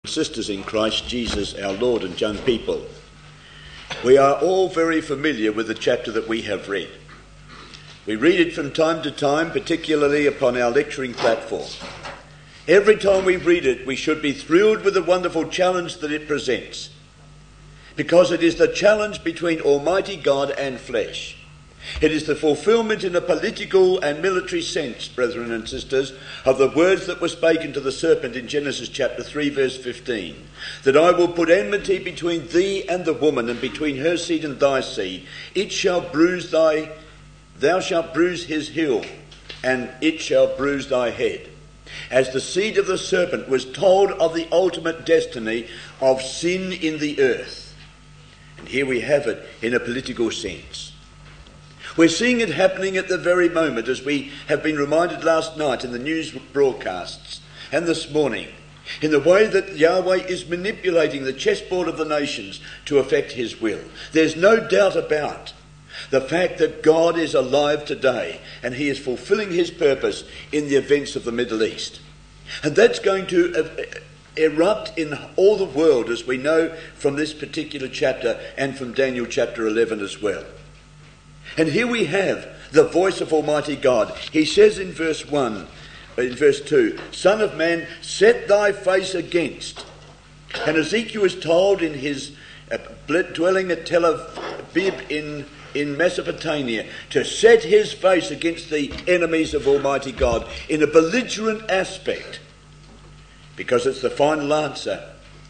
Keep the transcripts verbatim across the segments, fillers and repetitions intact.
Sisters in Christ Jesus our Lord and young people, we are all very familiar with the chapter that we have read. We read it from time to time, particularly upon our lecturing platform. Every time we read it, we should be thrilled with the wonderful challenge that it presents, because it is the challenge between Almighty God and flesh. It is the fulfilment in a political and military sense, brethren and sisters, of the words that were spoken to the serpent in Genesis chapter three verse fifteen, that I will put enmity between thee and the woman, and between her seed and thy seed. It shall bruise thy, thou shalt bruise his heel, and it shall bruise thy head. As the seed of the serpent was told of the ultimate destiny of sin in the earth. And here we have it in a political sense. We're seeing it happening at the very moment, as we have been reminded last night in the news broadcasts and this morning, in the way that Yahweh is manipulating the chessboard of the nations to effect his will. There's no doubt about the fact that God is alive today and he is fulfilling his purpose in the events of the Middle East. And that's going to erupt in all the world, as we know from this particular chapter and from Daniel chapter eleven as well. And here we have the voice of Almighty God. He says in verse one, in verse two, Son of man, set thy face against. And Ezekiel is told in his uh, dwelling at Tel Aviv in, in Mesopotamia to set his face against the enemies of Almighty God in a belligerent aspect, because it's the final answer.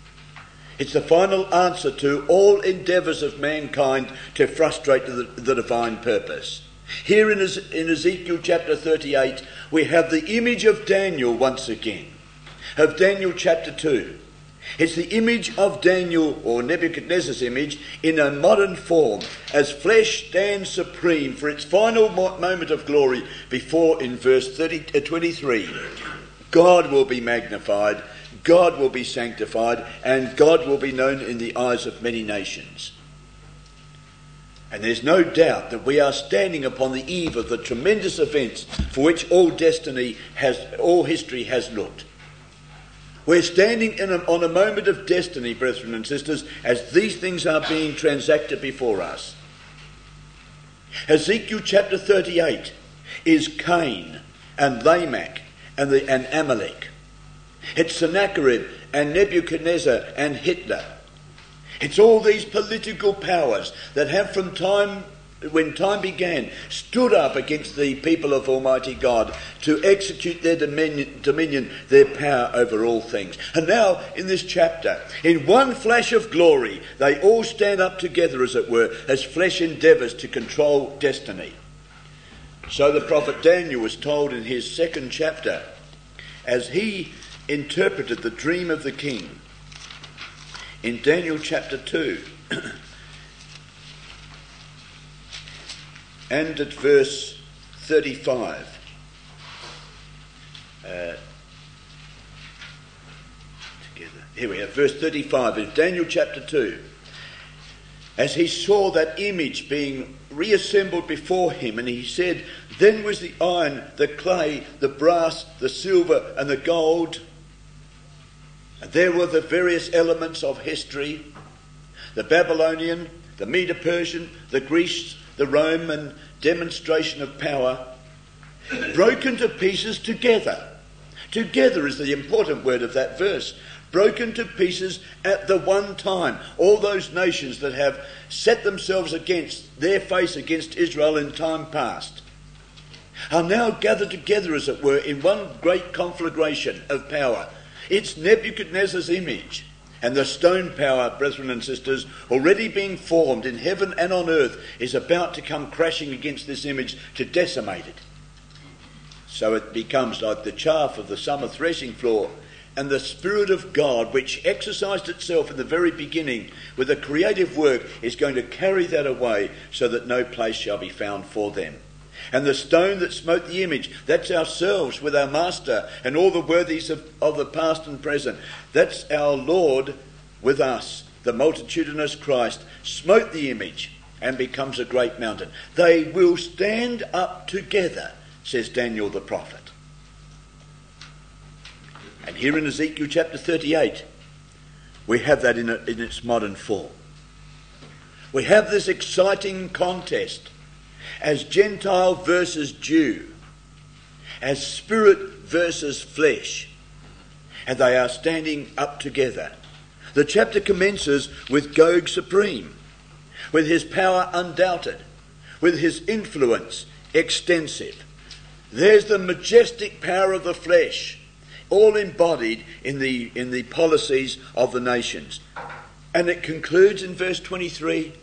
It's the final answer to all endeavours of mankind to frustrate the, the divine purpose. Here in, in Ezekiel chapter thirty-eight, we have the image of Daniel once again, of Daniel chapter two. It's the image of Daniel, or Nebuchadnezzar's image, in a modern form, as flesh stands supreme for its final mo- moment of glory before, in verse thirty, uh, twenty-three, God will be magnified, God will be sanctified, and God will be known in the eyes of many nations. And there's no doubt that we are standing upon the eve of the tremendous events for which all destiny has, all history has looked. We're standing in a, on a moment of destiny, brethren and sisters, as these things are being transacted before us. Ezekiel chapter thirty-eight is Cain and Lamech and, the, and Amalek. It's Sennacherib and Nebuchadnezzar and Hitler. It's all these political powers that have from time, when time began, stood up against the people of Almighty God to execute their dominion, dominion, their power over all things. And now, in this chapter, in one flash of glory, they all stand up together, as it were, as flesh endeavours to control destiny. So the prophet Daniel was told in his second chapter, as he interpreted the dream of the king in Daniel chapter two and at verse thirty-five. Uh, together. Here we have verse thirty-five in Daniel chapter two. As he saw that image being reassembled before him, and he said, then was the iron, the clay, the brass, the silver, and the gold. And there were the various elements of history, the Babylonian, the Medo-Persian, the Greece, the Roman demonstration of power, broken to pieces together. Together is the important word of that verse. Broken to pieces at the one time. All those nations that have set themselves against, their face against Israel in time past, are now gathered together, as it were, in one great conflagration of power. It's Nebuchadnezzar's image, and the stone power, brethren and sisters, already being formed in heaven and on earth, is about to come crashing against this image to decimate it. So it becomes like the chaff of the summer threshing floor, and the Spirit of God, which exercised itself in the very beginning with a creative work, is going to carry that away so that no place shall be found for them. And the stone that smote the image, that's ourselves with our Master and all the worthies of, of the past and present. That's our Lord with us, the multitudinous Christ, smote the image and becomes a great mountain. They will stand up together, says Daniel the prophet. And here in Ezekiel chapter thirty-eight, we have that in, a, in its modern form. We have this exciting contest as Gentile versus Jew, as spirit versus flesh, and they are standing up together. The chapter commences with Gog supreme, with his power undoubted, with his influence extensive. There's the majestic power of the flesh, all embodied in the in the policies of the nations. And it concludes in verse twenty-three,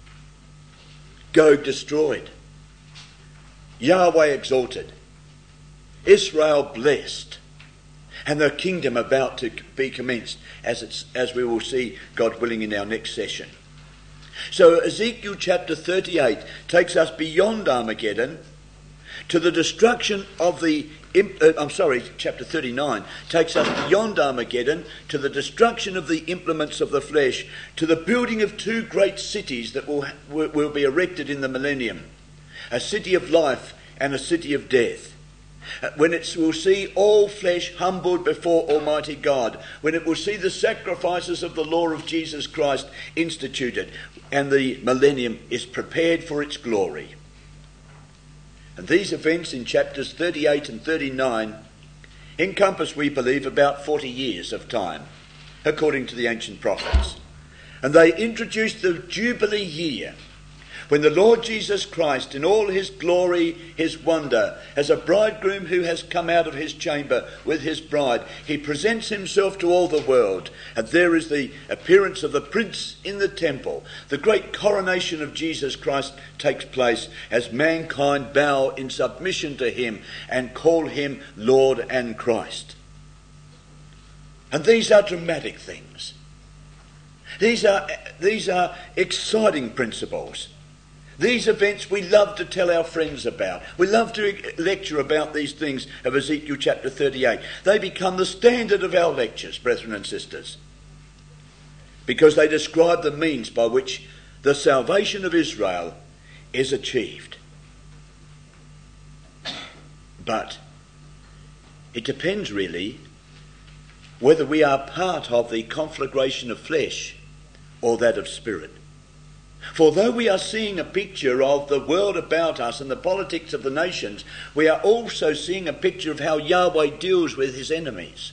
Gog destroyed, Yahweh exalted, Israel blessed, and the kingdom about to be commenced, as it's as we will see, God willing, in our next session. So Ezekiel chapter thirty-eight takes us beyond Armageddon to the destruction of the, uh, I'm sorry, chapter thirty-nine takes us beyond Armageddon to the destruction of the implements of the flesh, to the building of two great cities that will, will be erected in the millennium, a city of life and a city of death. When it will see all flesh humbled before Almighty God, when it will see the sacrifices of the law of Jesus Christ instituted, and the millennium is prepared for its glory. And these events in chapters thirty-eight and thirty-nine encompass, we believe, about forty years of time, according to the ancient prophets. And they introduce the Jubilee year, when the Lord Jesus Christ, in all his glory, his wonder, as a bridegroom who has come out of his chamber with his bride, he presents himself to all the world. And there is the appearance of the prince in the temple. The great coronation of Jesus Christ takes place as mankind bow in submission to him and call him Lord and Christ. And these are dramatic things. These are, these are exciting principles. These events we love to tell our friends about. We love to lecture about these things of Ezekiel chapter thirty-eight. They become the standard of our lectures, brethren and sisters, because they describe the means by which the salvation of Israel is achieved. But it depends really whether we are part of the conflagration of flesh or that of spirit. For though we are seeing a picture of the world about us and the politics of the nations, we are also seeing a picture of how Yahweh deals with his enemies.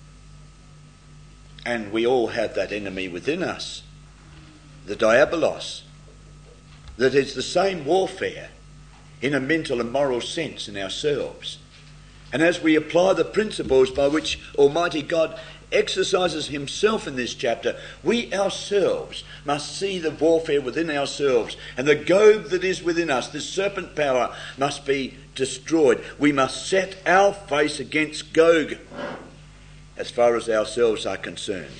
And we all have that enemy within us, the diabolos, that is the same warfare in a mental and moral sense in ourselves. And as we apply the principles by which Almighty God exercises himself in this chapter, we ourselves must see the warfare within ourselves, and the Gog that is within us, this serpent power, must be destroyed. We must set our face against Gog as far as ourselves are concerned.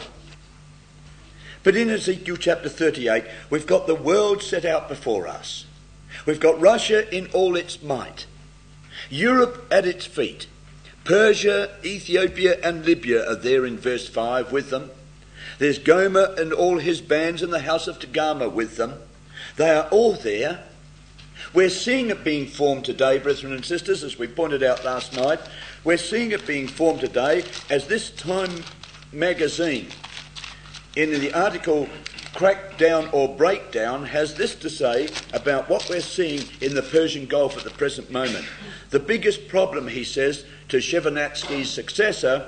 But in Ezekiel chapter thirty-eight, we've got the world set out before us. We've got Russia in all its might, Europe at its feet. Persia, Ethiopia and Libya are there in verse five with them. There's Gomer and all his bands in the house of Togarmah with them. They are all there. We're seeing it being formed today, brethren and sisters, as we pointed out last night. We're seeing it being formed today as this Time magazine, in the article Crackdown or Breakdown, has this to say about what we're seeing in the Persian Gulf at the present moment. The biggest problem, he says, to Shevardnadze's successor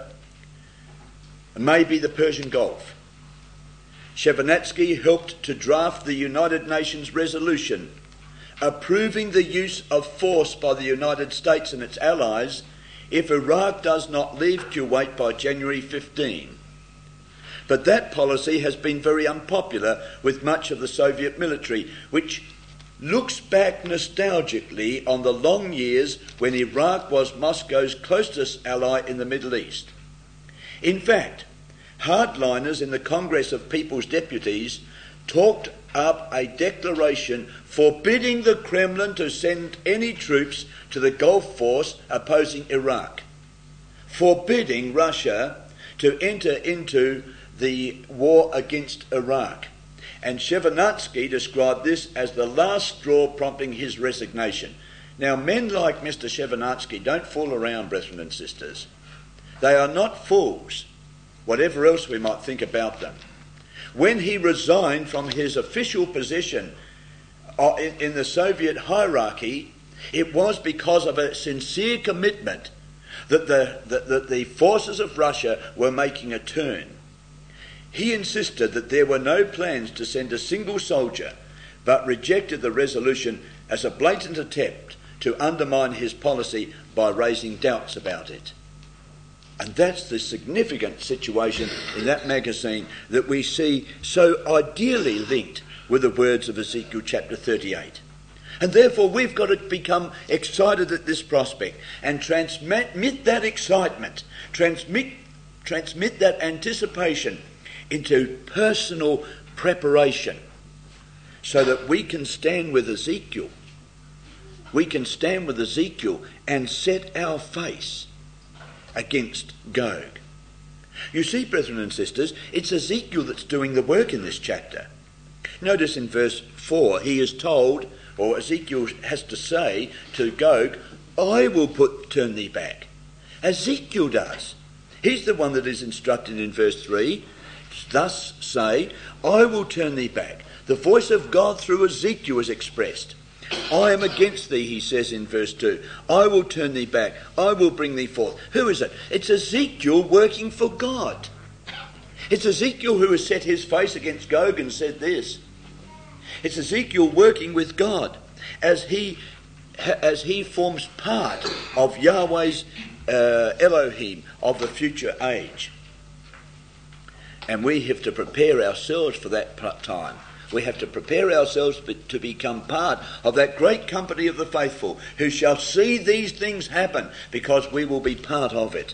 may be the Persian Gulf. Shevardnadze helped to draft the United Nations resolution approving the use of force by the United States and its allies if Iraq does not leave Kuwait by January fifteenth. But that policy has been very unpopular with much of the Soviet military, which looks back nostalgically on the long years when Iraq was Moscow's closest ally in the Middle East. In fact, hardliners in the Congress of People's Deputies talked up a declaration forbidding the Kremlin to send any troops to the Gulf force opposing Iraq, forbidding Russia to enter into the war against Iraq. And Shevardnadze described this as the last straw prompting his resignation. Now, men like Mister Shevardnadze don't fool around, brethren and sisters. They are not fools. whatever else we might think about them. When he resigned from his official position in the Soviet hierarchy, it was because of a sincere commitment that the, that, that the forces of Russia were making a turn. He insisted that there were no plans to send a single soldier, but rejected the resolution as a blatant attempt to undermine his policy by raising doubts about it. And that's the significant situation in that magazine that we see so ideally linked with the words of Ezekiel chapter thirty-eight. And therefore we've got to become excited at this prospect and transmit that excitement, transmit, transmit that anticipation into personal preparation so that we can stand with Ezekiel. We can stand with Ezekiel and set our face against Gog. You see, brethren and sisters, it's Ezekiel that's doing the work in this chapter. Notice in verse four, he is told, or Ezekiel has to say to Gog, I will put turn thee back. Ezekiel does. He's the one that is instructed in verse three, thus say, I will turn thee back. The voice of God through Ezekiel is expressed. I am against thee, he says in verse two. I will turn thee back. I will bring thee forth. Who is it? It's Ezekiel working for God. It's Ezekiel who has set his face against Gog and said this. It's Ezekiel working with God as he as he forms part of Yahweh's uh, Elohim of the future age. And we have to prepare ourselves for that time. We have to prepare ourselves to become part of that great company of the faithful who shall see these things happen because we will be part of it.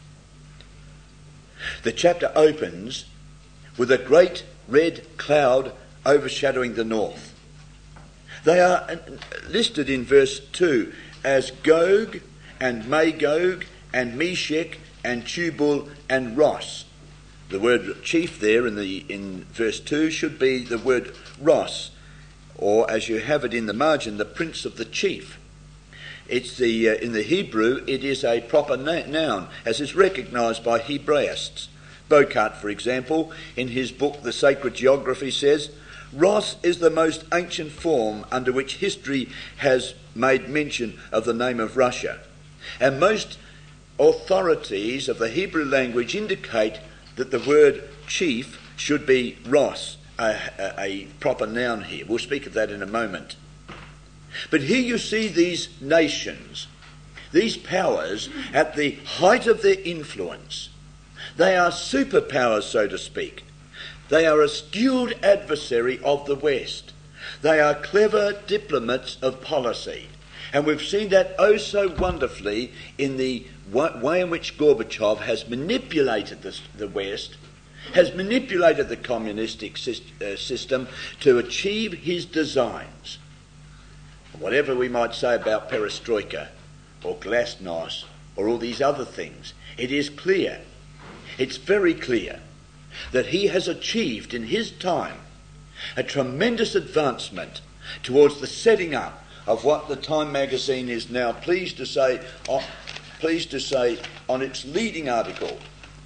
The chapter opens with a great red cloud overshadowing the north. They are listed in verse two as Gog and Magog and Meshech and Tubal and Ross. The word chief there in the in verse two should be the word Ross, or as you have it in the margin, the prince of the chief. It's the uh, in the Hebrew it is a proper na- noun, as is recognised by Hebraists. Bocart, for example, in his book The Sacred Geography says, Ross is the most ancient form under which history has made mention of the name of Russia. And most authorities of the Hebrew language indicate that the word chief should be Ross, a, a, a proper noun here. We'll speak of that in a moment. But here you see these nations, these powers, at the height of their influence. They are superpowers, so to speak. They are a skilled adversary of the West. They are clever diplomats of policy. And we've seen that oh so wonderfully in the way in which Gorbachev has manipulated this, the West, has manipulated the communistic system to achieve his designs. Whatever we might say about perestroika or glasnost or all these other things, it is clear, it's very clear that he has achieved in his time a tremendous advancement towards the setting up of what the Time magazine is now pleased to say on, pleased to say on its leading article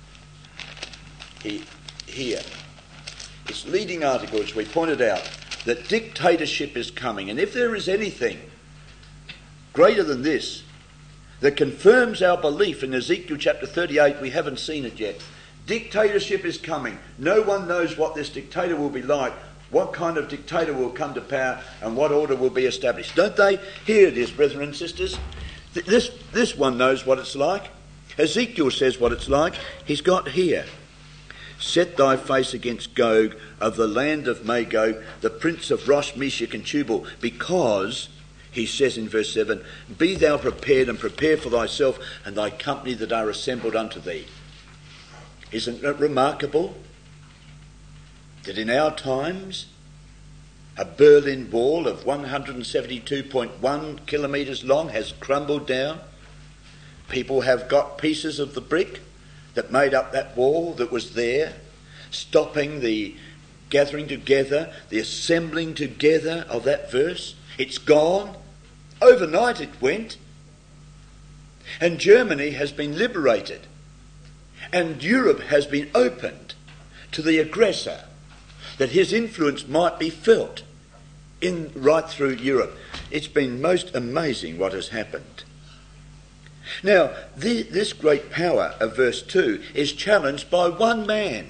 he, here. Its leading article, as we pointed out, that dictatorship is coming. And if there is anything greater than this that confirms our belief in Ezekiel chapter thirty-eight, we haven't seen it yet. Dictatorship is coming. No one knows what this dictator will be like, what kind of dictator will come to power, and what order will be established. Don't they? Here it is, brethren and sisters. This, this one knows what it's like. Ezekiel says what it's like. He's got here. Set thy face against Gog of the land of Magog, the prince of Rosh, Meshech and Tubal, because, he says in verse seven, be thou prepared and prepare for thyself and thy company that are assembled unto thee. Isn't it remarkable that in our times a Berlin Wall of one hundred seventy-two point one kilometres long has crumbled down? People have got pieces of the brick that made up that wall that was there, stopping the gathering together, the assembling together of that verse. It's gone. Overnight it went. And Germany has been liberated. And Europe has been opened to the aggressor, that his influence might be felt in right through Europe. It's been most amazing what has happened. Now, the, this great power of verse two is challenged by one man,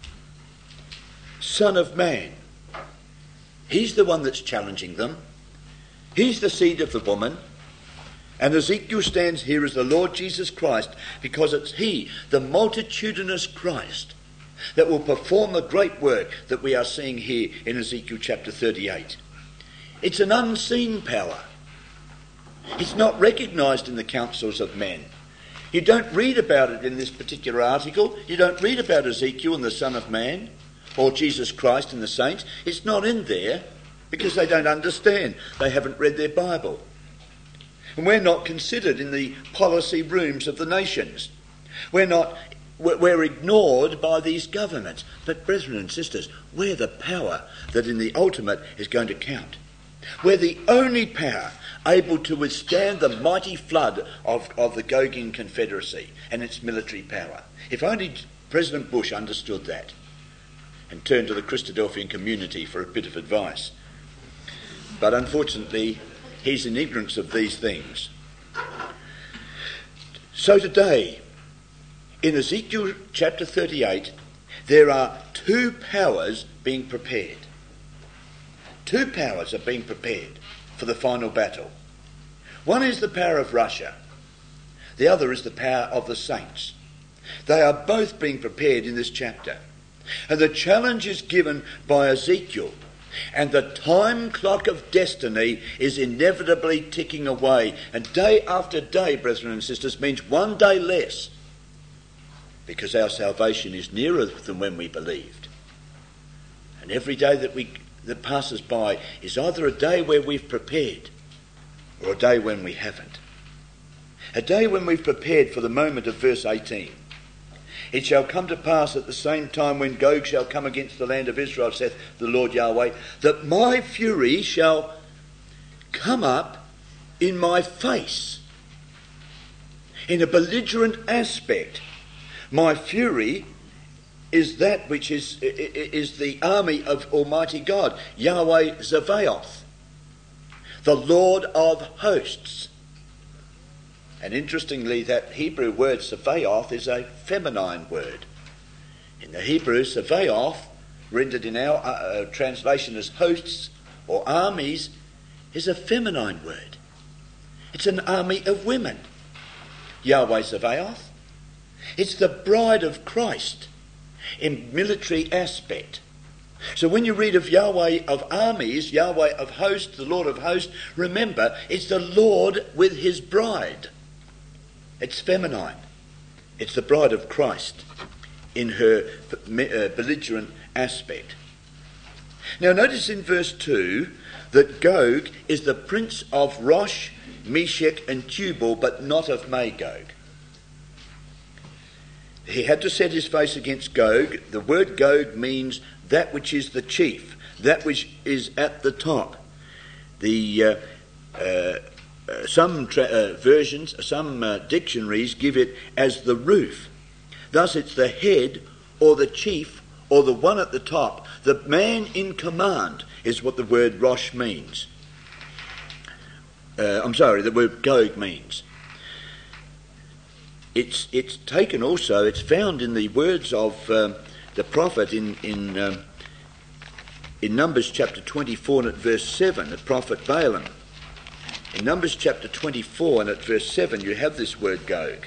Son of Man. He's the one that's challenging them. He's the seed of the woman. And Ezekiel stands here as the Lord Jesus Christ, because it's he, the multitudinous Christ, that will perform the great work that we are seeing here in Ezekiel chapter thirty-eight. It's an unseen power. It's not recognised in the councils of men. You don't read about it in this particular article. You don't read about Ezekiel and the Son of Man or Jesus Christ and the saints. It's not in there because they don't understand. They haven't read their Bible. And we're not considered in the policy rooms of the nations. We're not, we're ignored by these governments. But brethren and sisters, we're the power that in the ultimate is going to count. We're the only power able to withstand the mighty flood of, of the Gogian Confederacy and its military power. If only President Bush understood that and turned to the Christadelphian community for a bit of advice. But unfortunately, he's in ignorance of these things. So today, in Ezekiel chapter thirty-eight, there are two powers being prepared. Two powers are being prepared for the final battle. One is the power of Russia. The other is the power of the saints. They are both being prepared in this chapter. And the challenge is given by Ezekiel. And the time clock of destiny is inevitably ticking away. And day after day, brethren and sisters, means one day less. Because our salvation is nearer than when we believed. And every day that we that passes by is either a day where we've prepared or a day when we haven't. A day when we've prepared for the moment of verse eighteen. It shall come to pass at the same time when Gog shall come against the land of Israel, saith the Lord Yahweh, that my fury shall come up in my face. In a belligerent aspect. My fury is that which is, is the army of Almighty God, Yahweh Zevaoth, the Lord of hosts. And interestingly, that Hebrew word Zevaoth is a feminine word. In the Hebrew, Zevaoth, rendered in our uh, translation as hosts or armies, is a feminine word. It's an army of women. Yahweh Zevaoth. It's the bride of Christ in military aspect. So when you read of Yahweh of armies, Yahweh of hosts, the Lord of hosts, remember, it's the Lord with his bride. It's feminine. It's the bride of Christ in her belligerent aspect. Now notice in verse two that Gog is the prince of Rosh, Meshech and Tubal, but not of Magog. He had to set his face against Gog. The word Gog means that which is the chief, that which is at the top. The uh, uh, uh, some tra- uh, versions, some uh, dictionaries give it as the roof. Thus it's the head or the chief or the one at the top. The man in command is what the word Rosh means. Uh, I'm sorry, the word Gog means. It's it's taken also, it's found in the words of um, the prophet in in um, in Numbers chapter twenty-four and at verse seven, the prophet Balaam. In Numbers chapter twenty-four and at verse seven you have this word Gog,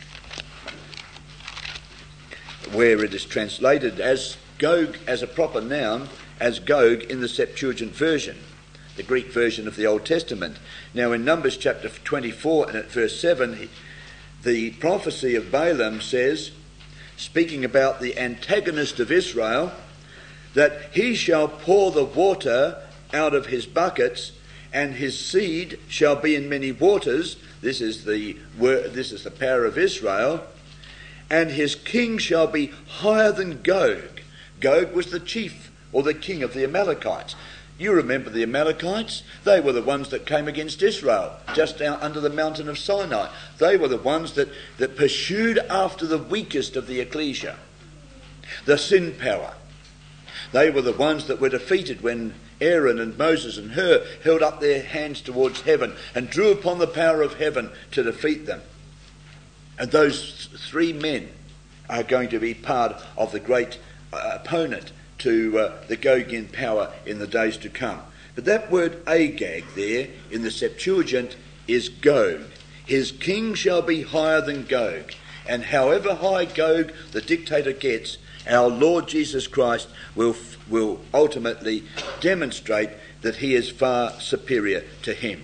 where it is translated as Gog as a proper noun, as Gog in the Septuagint version, the Greek version of the Old Testament. Now in Numbers chapter twenty-four and at verse seven, the prophecy of Balaam says, speaking about the antagonist of Israel, that he shall pour the water out of his buckets, and his seed shall be in many waters. This is the this is the power of Israel. And his king shall be higher than Gog. Gog was the chief or the king of the Amalekites. You remember the Amalekites? They were the ones that came against Israel, just out under the mountain of Sinai. They were the ones that, that pursued after the weakest of the ecclesia, the sin power. They were the ones that were defeated when Aaron and Moses and Hur held up their hands towards heaven and drew upon the power of heaven to defeat them. And those three men are going to be part of the great uh, opponent to uh, the Gogian power in the days to come. But that word Agag there in the Septuagint is Gog. His king shall be higher than Gog. And however high Gog the dictator gets, our Lord Jesus Christ will will ultimately demonstrate that he is far superior to him.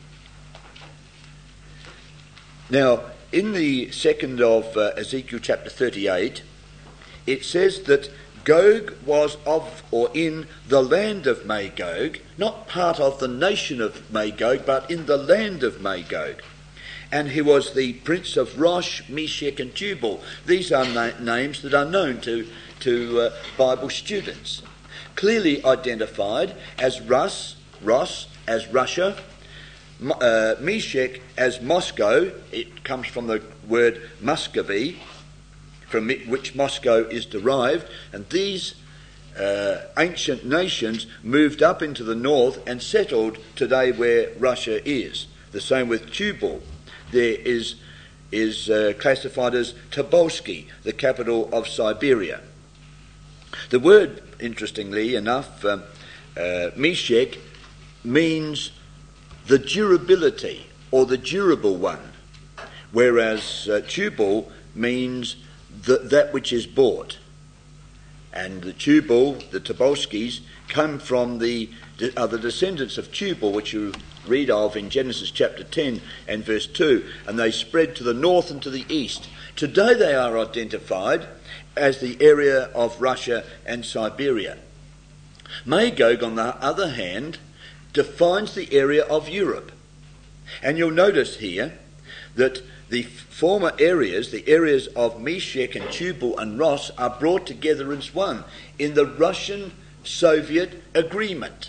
Now, in the second of uh, Ezekiel chapter thirty-eight, it says that Gog was of or in the land of Magog, not part of the nation of Magog, but in the land of Magog. And he was the prince of Rosh, Meshech and Tubal. These are na- names that are known to, to uh, Bible students. Clearly identified as Rus, Ross as Russia, uh, Meshech as Moscow. It comes from the word Muscovy, from which Moscow is derived, and these uh, ancient nations moved up into the north and settled today where Russia is. The same with Tubal. There is is uh, classified as Tobolsky, the capital of Siberia. The word, interestingly enough, um, uh, Meshech, means the durability or the durable one, whereas uh, Tubal means the, that which is bought. And the Tubal, the Tobolskys, come from the are the descendants of Tubal, which you read of in Genesis chapter ten and verse two, and they spread to the north and to the east. Today they are identified as the area of Russia and Siberia. Magog, on the other hand, defines the area of Europe. And you'll notice here that the former areas, the areas of Meshech and Tubal and Ross, are brought together as one in the Russian-Soviet agreement.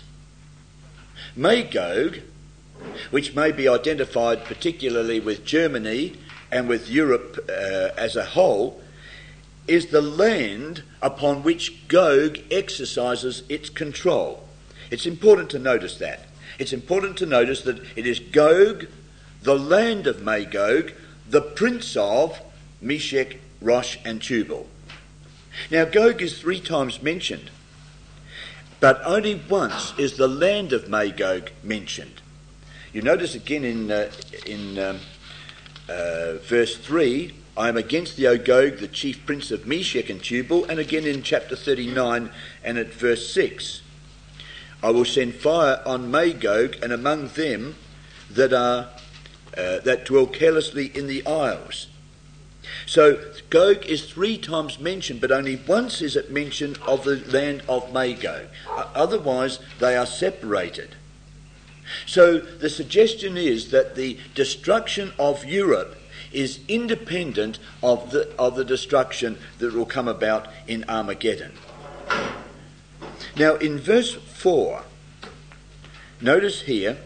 Magog, which may be identified particularly with Germany and with Europe uh, as a whole, is the land upon which Gog exercises its control. It's important to notice that. It's important to notice that it is Gog, the land of Magog, the prince of Meshech, Rosh and Tubal. Now Gog is three times mentioned, but only once is the land of Magog mentioned. You notice again in uh, in um, uh, verse three, I am against thee, O Gog, the chief prince of Meshech and Tubal, and again in chapter thirty-nine and at verse six, I will send fire on Magog and among them that are uh, that dwell carelessly in the isles. So Gog is three times mentioned, but only once is it mentioned of the land of Magog. Otherwise, they are separated. So the suggestion is that the destruction of Europe is independent of the of the destruction that will come about in Armageddon. Now in verse four, notice here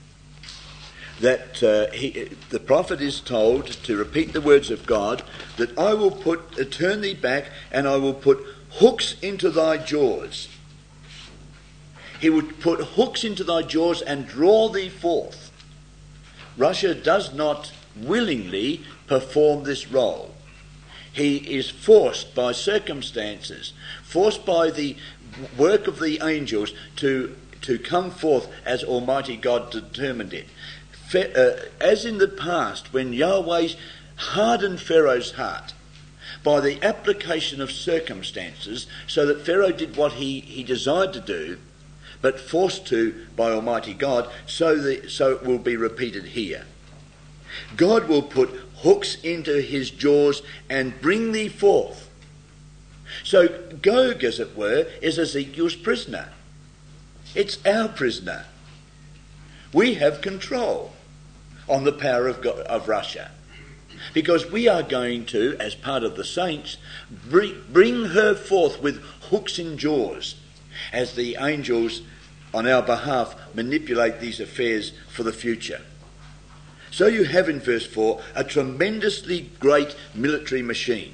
that uh, he, the prophet is told to repeat the words of God, that I will put uh, turn thee back and I will put hooks into thy jaws. He would put hooks into thy jaws and draw thee forth. Russia does not willingly perform this role. He is forced by circumstances, forced by the work of the angels to, to come forth as Almighty God determined it. Uh, as in the past, when Yahweh hardened Pharaoh's heart by the application of circumstances, so that Pharaoh did what he, he desired to do, but forced to by Almighty God, so, the, so it will be repeated here. God will put hooks into his jaws and bring thee forth. So Gog, as it were, is Ezekiel's prisoner. It's our prisoner. We have control on the power of, God, of Russia, because we are going to, as part of the saints, bring, bring her forth with hooks in jaws, as the angels on our behalf, manipulate these affairs for the future. So you have in verse four a tremendously great military machine.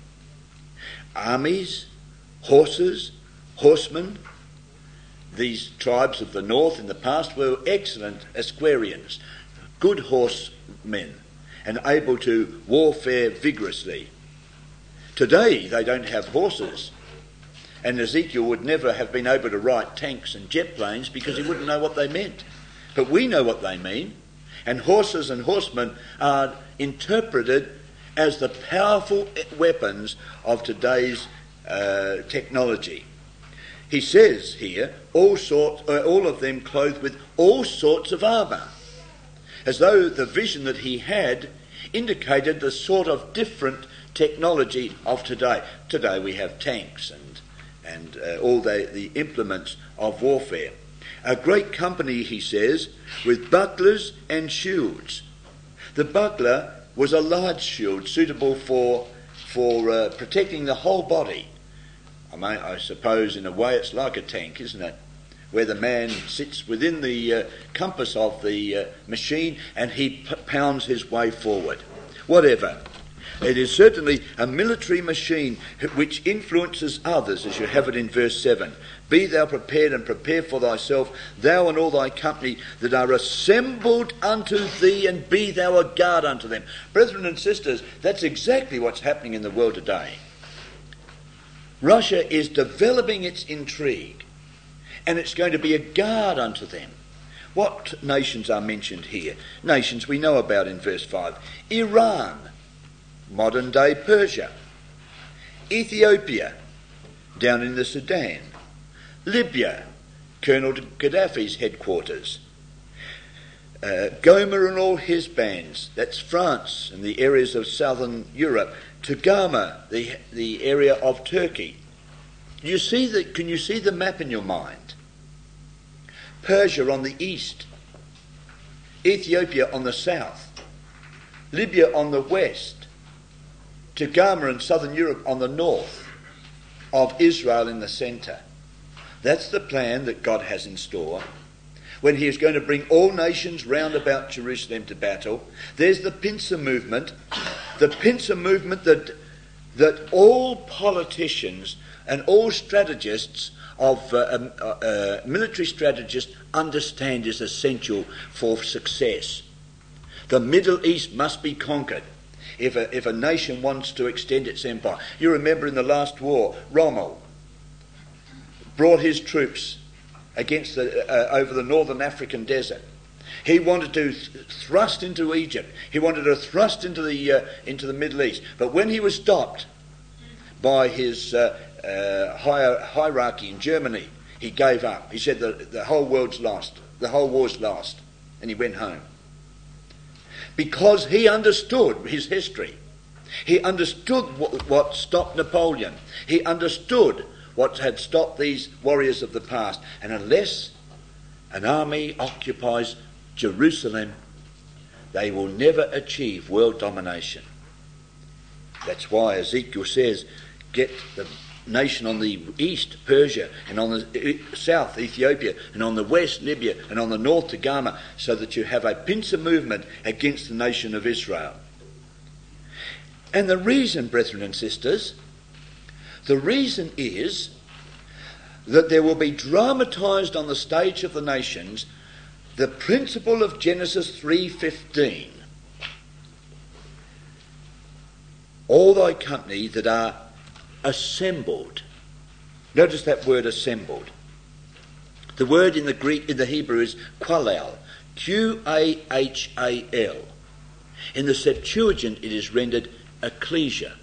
Armies, horses, horsemen. These tribes of the north in the past were excellent equestrians, good horsemen, and able to warfare vigorously. Today they don't have horses, and Ezekiel would never have been able to write tanks and jet planes because he wouldn't know what they meant. But we know what they mean, and horses and horsemen are interpreted as the powerful weapons of today's uh, technology. He says here, all sorts, uh, all of them clothed with all sorts of armour, as though the vision that he had indicated the sort of different technology of today. Today we have tanks and and uh, all the, the implements of warfare. A great company, he says, with bucklers and shields. The buckler was a large shield suitable for for uh, protecting the whole body. I mean, I suppose in a way it's like a tank, isn't it? Where the man sits within the uh, compass of the uh, machine and he p- pounds his way forward. Whatever. It is certainly a military machine which influences others, as you have it in verse seven. Be thou prepared and prepare for thyself, thou and all thy company that are assembled unto thee, and be thou a guard unto them. Brethren and sisters, that's exactly what's happening in the world today. Russia is developing its intrigue, and it's going to be a guard unto them. What nations are mentioned here? Nations we know about in verse five. Iran, modern day Persia. Ethiopia, down in the Sudan. Libya, Colonel Gaddafi's headquarters. Uh, Gomer and all his bands, that's France and the areas of southern Europe. Togarmah, the the area of Turkey. You see the, can you see the map in your mind? Persia on the east, Ethiopia on the south, Libya on the west, Togarmah and southern Europe on the north, of Israel in the centre. That's the plan that God has in store. When he is going to bring all nations round about Jerusalem to battle, there's the pincer movement, the pincer movement that that all politicians and all strategists of uh, um, uh, uh, military strategists understand is essential for success. The Middle East must be conquered if a, if a nation wants to extend its empire. You remember in the last war, Rommel brought his troops against the, uh, over the northern African desert. He wanted to th- thrust into Egypt. He wanted to thrust into the uh, into the Middle East. But when he was stopped by his uh, uh, higher hierarchy in Germany, he gave up. He said the the whole world's lost. The whole war's lost, and he went home because he understood his history. He understood what, what stopped Napoleon. He understood what had stopped these warriors of the past. And unless an army occupies Jerusalem, they will never achieve world domination. That's why Ezekiel says, get the nation on the east, Persia, and on the south, Ethiopia, and on the west, Libya, and on the north, Togarmah, so that you have a pincer movement against the nation of Israel. And the reason, brethren and sisters, the reason is that there will be dramatised on the stage of the nations the principle of Genesis three fifteen. All thy company that are assembled. Notice that word assembled. The word in the Greek, in the Hebrew is qualal, Q A H A L. In the Septuagint it is rendered ecclesia.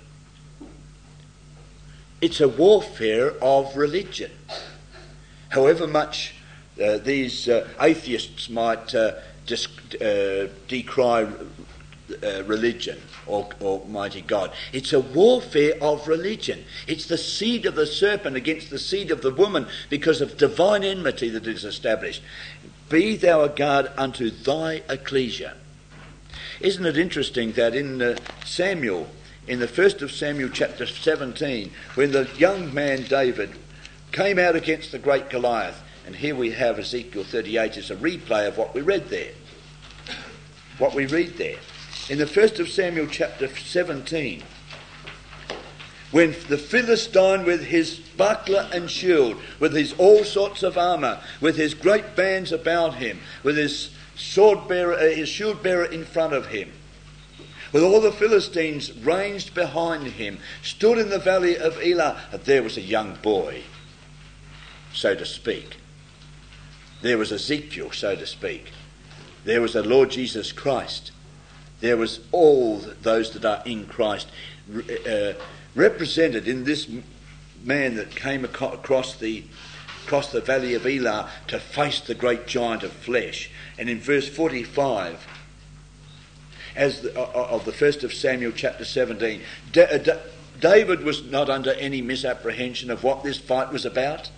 It's a warfare of religion. However much uh, these uh, atheists might uh, disc- uh, decry uh, religion or, or mighty God, it's a warfare of religion. It's the seed of the serpent against the seed of the woman because of divine enmity that is established. Be thou a guard unto thy ecclesia. Isn't it interesting that in uh, Samuel, in the first of Samuel chapter seventeen, when the young man David came out against the great Goliath, And here we have Ezekiel thirty-eight is a replay of what we read there. What we read there. In the first of Samuel chapter seventeen, when the Philistine with his buckler and shield, with his all sorts of armour, with his great bands about him, with his sword bearer, uh, his shield bearer in front of him, with all the Philistines ranged behind him, stood in the valley of Elah, and there was a young boy, so to speak. There was Ezekiel, so to speak. There was the Lord Jesus Christ. There was all those that are in Christ uh, represented in this man that came across the across the valley of Elah to face the great giant of flesh. And in verse forty-five, as the, uh, of the first of Samuel chapter seventeen, Da- uh, Da- David was not under any misapprehension of what this fight was about.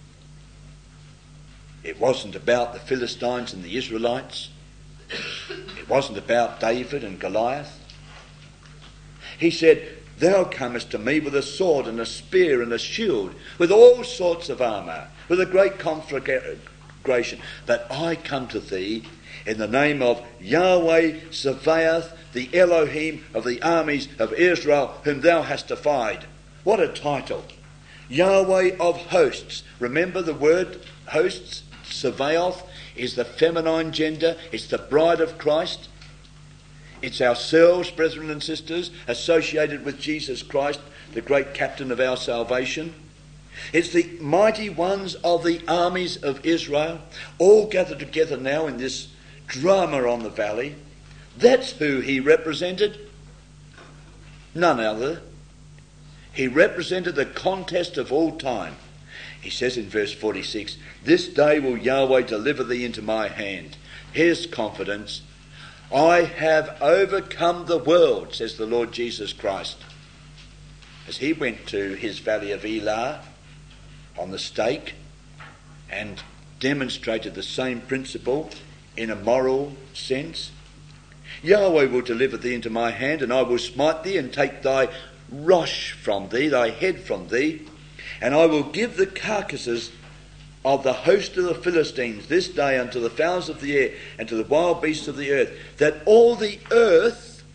It wasn't about the Philistines and the Israelites. It wasn't about David and Goliath. He said, "Thou comest to me with a sword and a spear and a shield, with all sorts of armour, with a great conflagration. But I come to thee in the name of Yahweh Sabaoth, the Elohim of the armies of Israel, whom thou hast defied." What a title. Yahweh of hosts. Remember the word hosts? Sabaoth is the feminine gender. It's the bride of Christ. It's ourselves, brethren and sisters, associated with Jesus Christ, the great captain of our salvation. It's the mighty ones of the armies of Israel, all gathered together now in this drama on the valley. That's who he represented. None other. He represented the contest of all time. He says in verse forty-six, "This day will Yahweh deliver thee into my hand." Here's confidence. I have overcome the world, says the Lord Jesus Christ. As he went to his valley of Elah on the stake and demonstrated the same principle in a moral sense. Yahweh will deliver thee into my hand, and I will smite thee and take thy rosh from thee, thy head from thee, and I will give the carcasses of the host of the Philistines this day unto the fowls of the air and to the wild beasts of the earth, that all the earth,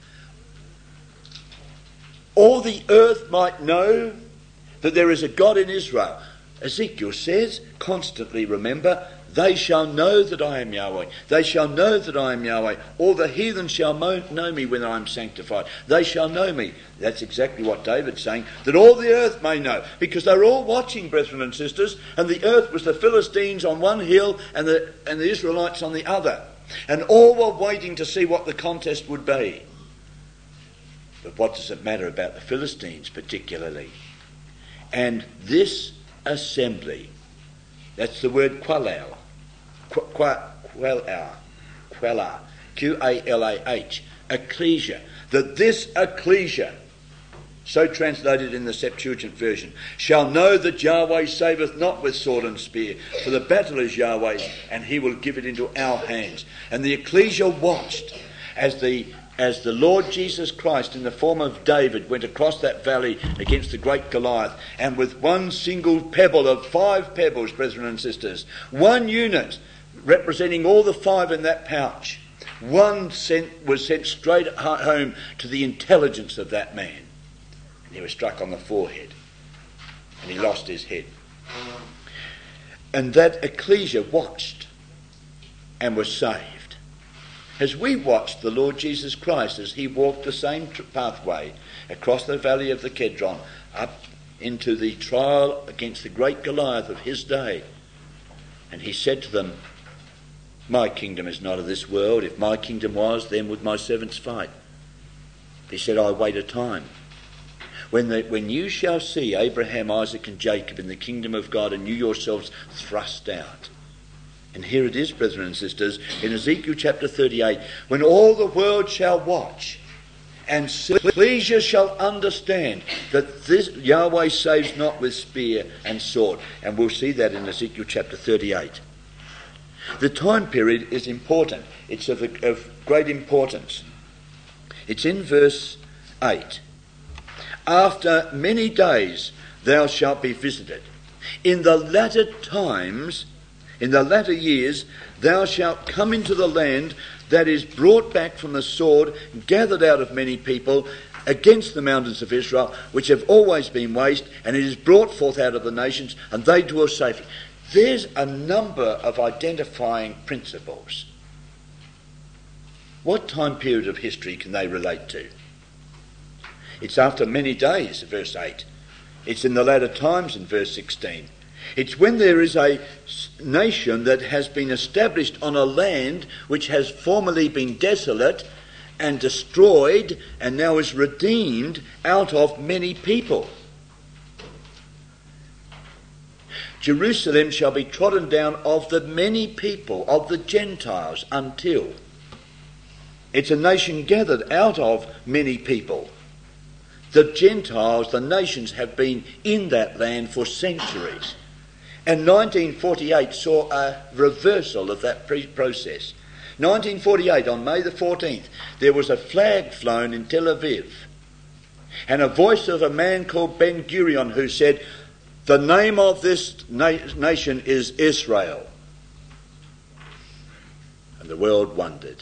all the earth might know that there is a God in Israel. Ezekiel says, constantly remember, they shall know that I am Yahweh. They shall know that I am Yahweh. All the heathen shall know me when I am sanctified. They shall know me. That's exactly what David's saying, that all the earth may know. Because they're all watching, brethren and sisters, and the earth was the Philistines on one hill and the, and the Israelites on the other. And all were waiting to see what the contest would be. But what does it matter about the Philistines particularly? And this assembly, that's the word qualau, qualau, qualau, Q A L A H, ecclesia, that this ecclesia, so translated in the Septuagint version, shall know that Yahweh saveth not with sword and spear, for the battle is Yahweh's, and he will give it into our hands. And the ecclesia watched as the as the Lord Jesus Christ in the form of David went across that valley against the great Goliath, and with one single pebble of five pebbles, brethren and sisters, one unit representing all the five in that pouch, one sent, was sent straight home to the intelligence of that man. And he was struck on the forehead, and he lost his head. And that ecclesia watched and was saved. As we watched the Lord Jesus Christ as he walked the same pathway across the valley of the Kedron up into the trial against the great Goliath of his day. And he said to them, my kingdom is not of this world. If my kingdom was, then would my servants fight. He said, I wait a time. When, the, when you shall see Abraham, Isaac and Jacob in the kingdom of God, and you yourselves thrust out. And here it is, brethren and sisters, in Ezekiel chapter thirty-eight, when all the world shall watch and ecclesia shall understand that this Yahweh saves not with spear and sword. And we'll see that in Ezekiel chapter thirty-eight. The time period is important. It's of, of great importance. It's in verse eight. After many days thou shalt be visited. In the latter times In the latter years thou shalt come into the land that is brought back from the sword, gathered out of many people, against the mountains of Israel, which have always been waste, and it is brought forth out of the nations, and they dwell safely. There's a number of identifying principles. What time period of history can they relate to? It's after many days, verse eight. It's in the latter times in verse sixteen. It's when there is a nation that has been established on a land which has formerly been desolate and destroyed and now is redeemed out of many people. Jerusalem shall be trodden down of the many people, of the Gentiles, until. It's a nation gathered out of many people. The Gentiles, the nations, have been in that land for centuries. And nineteen forty-eight saw a reversal of that pre- process. nineteen forty-eight, on May the fourteenth, there was a flag flown in Tel Aviv. And a voice of a man called Ben Gurion who said, the name of this na- nation is Israel. And the world wondered.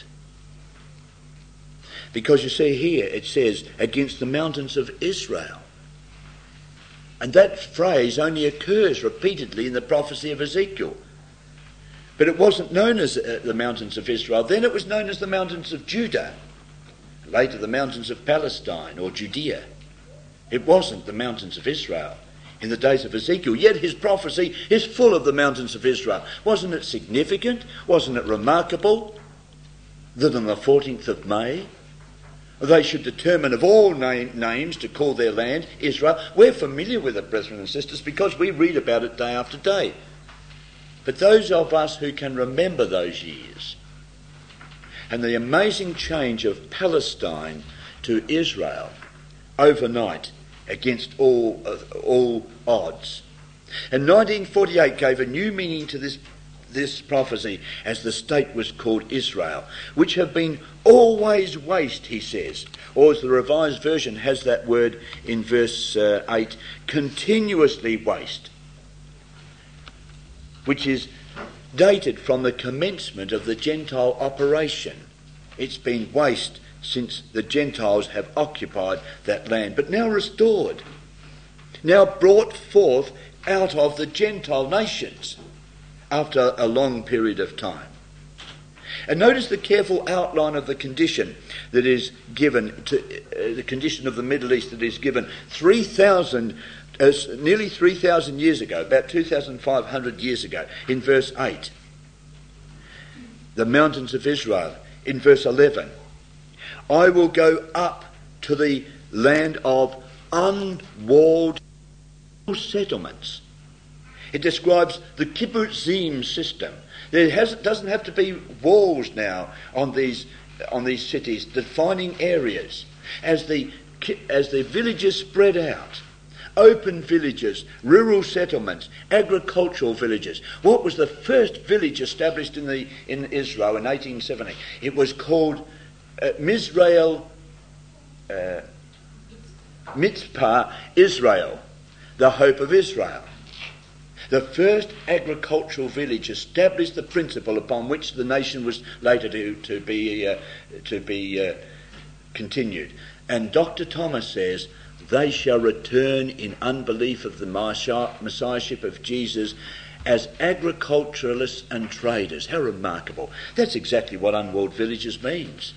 Because you see here, it says, against the mountains of Israel. And that phrase only occurs repeatedly in the prophecy of Ezekiel. But it wasn't known as uh, the mountains of Israel. Then it was known as the mountains of Judah. Later the mountains of Palestine or Judea. It wasn't the mountains of Israel in the days of Ezekiel. Yet his prophecy is full of the mountains of Israel. Wasn't it significant? Wasn't it remarkable that on the fourteenth of May they should determine of all name, names to call their land Israel? We're familiar with it, brethren and sisters, because we read about it day after day. But those of us who can remember those years and the amazing change of Palestine to Israel overnight against all, uh, all odds. And nineteen forty-eight gave a new meaning to this this prophecy as the state was called Israel, which have been always waste, he says, or as the Revised Version has that word in verse uh, eight, continuously waste, which is dated from the commencement of the Gentile operation. It's been waste since the Gentiles have occupied that land, but now restored, now brought forth out of the Gentile nations after a long period of time. And notice the careful outline of the condition that is given, to uh, the condition of the Middle East that is given three thousand, uh, nearly three thousand years ago, about two thousand five hundred years ago, in verse eight. The mountains of Israel, in verse eleven. I will go up to the land of unwalled settlements. It describes the kibbutzim system. There has, doesn't have to be walls now on these on these cities, defining areas. As the as the villages spread out, open villages, rural settlements, agricultural villages. What was the first village established in the in Israel in eighteen seventy? It was called uh, Mizrael, uh, Mitzpah, Israel, the hope of Israel. The first agricultural village established the principle upon which the nation was later to, to be uh, to be uh, continued. And Doctor Thomas says, they shall return in unbelief of the Messiahship of Jesus as agriculturalists and traders. How remarkable. That's exactly what unwalled villages means.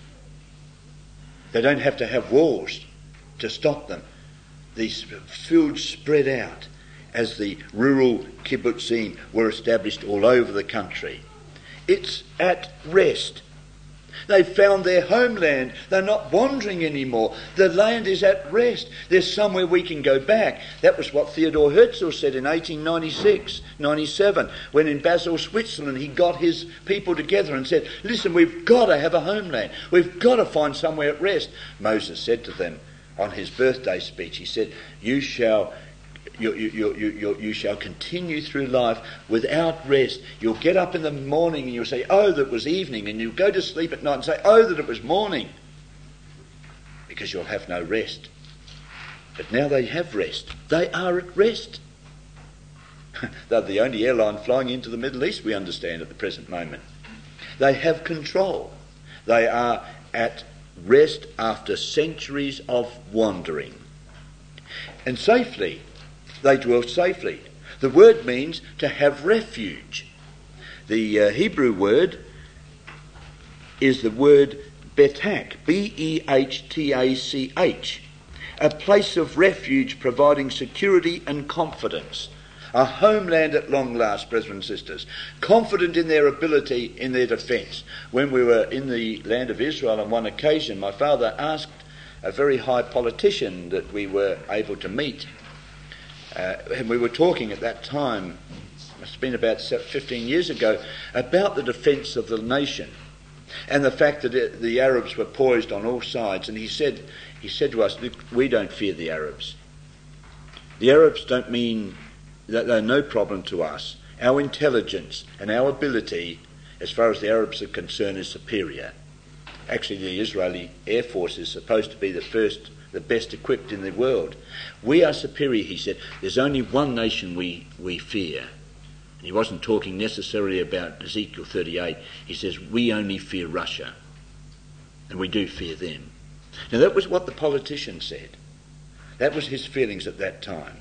They don't have to have walls to stop them. These fields spread out as the rural kibbutzim were established all over the country. It's at rest. They've found their homeland. They're not wandering anymore. The land is at rest. There's somewhere we can go back. That was what Theodor Herzl said in eighteen ninety-six, ninety-seven, when in Basel, Switzerland, he got his people together and said, listen, we've got to have a homeland. We've got to find somewhere at rest. Moses said to them on his birthday speech, he said, you shall... You, you, you, you, you shall continue through life without rest. You'll get up in the morning and you'll say, oh, that it was evening, and you'll go to sleep at night and say, oh, that it was morning, because you'll have no rest. But now they have rest. They are at rest. They're the only airline flying into the Middle East, we understand, at the present moment. They have control. They are at rest after centuries of wandering. And safely, they dwell safely. The word means to have refuge. The uh, Hebrew word is the word betach, B E H T A C H, a place of refuge providing security and confidence. A homeland at long last, brethren and sisters, confident in their ability in their defence. When we were in the land of Israel on one occasion, my father asked a very high politician that we were able to meet, uh, and we were talking at that time, must have been about fifteen years ago, about the defence of the nation and the fact that it, the Arabs were poised on all sides. And he said, he said to us, we don't fear the Arabs. The Arabs don't mean that they're no problem to us. Our intelligence and our ability, as far as the Arabs are concerned, is superior. Actually, the Israeli Air Force is supposed to be the first, the best equipped in the world. We are superior, he said. There's only one nation we, we fear. And he wasn't talking necessarily about Ezekiel thirty-eight. He says, we only fear Russia. And we do fear them. Now, that was what the politician said. That was his feelings at that time.